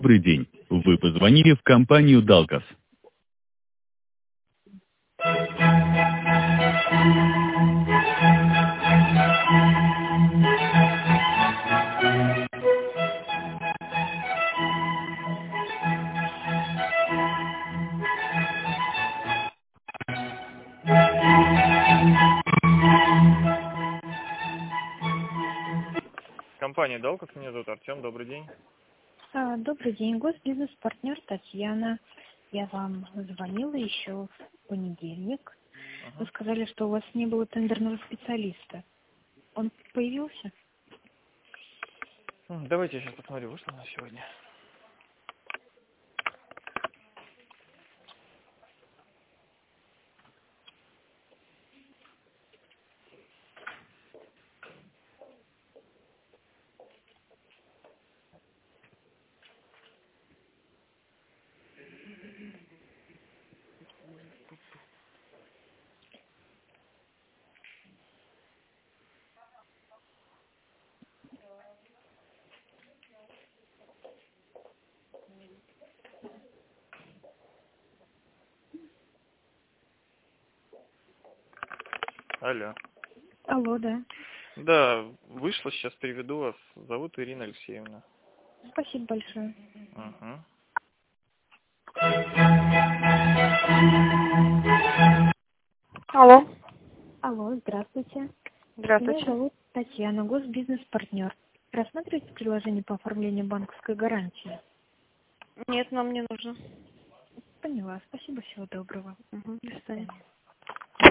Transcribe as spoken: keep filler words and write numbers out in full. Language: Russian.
Добрый день. Вы позвонили в компанию Далкос. Компания Далкос, меня зовут Артем, добрый день. А, Добрый день, госбизнес-партнер Татьяна. Я вам звонила еще в понедельник. Вы Ага. сказали, что у вас не было тендерного специалиста. Он появился? М, Давайте я сейчас посмотрю, что у нас сегодня. Алло. Алло, да. Да, вышло, сейчас переведу вас. Зовут Ирина Алексеевна. Спасибо большое. Угу. Алло. Алло, здравствуйте. Меня Здравствуйте. зовут Татьяна, госбизнес-партнер. Рассматриваете приложение по оформлению банковской гарантии? Нет, нам не нужно. Поняла. Спасибо, всего доброго. Угу. До До свидания. свидания.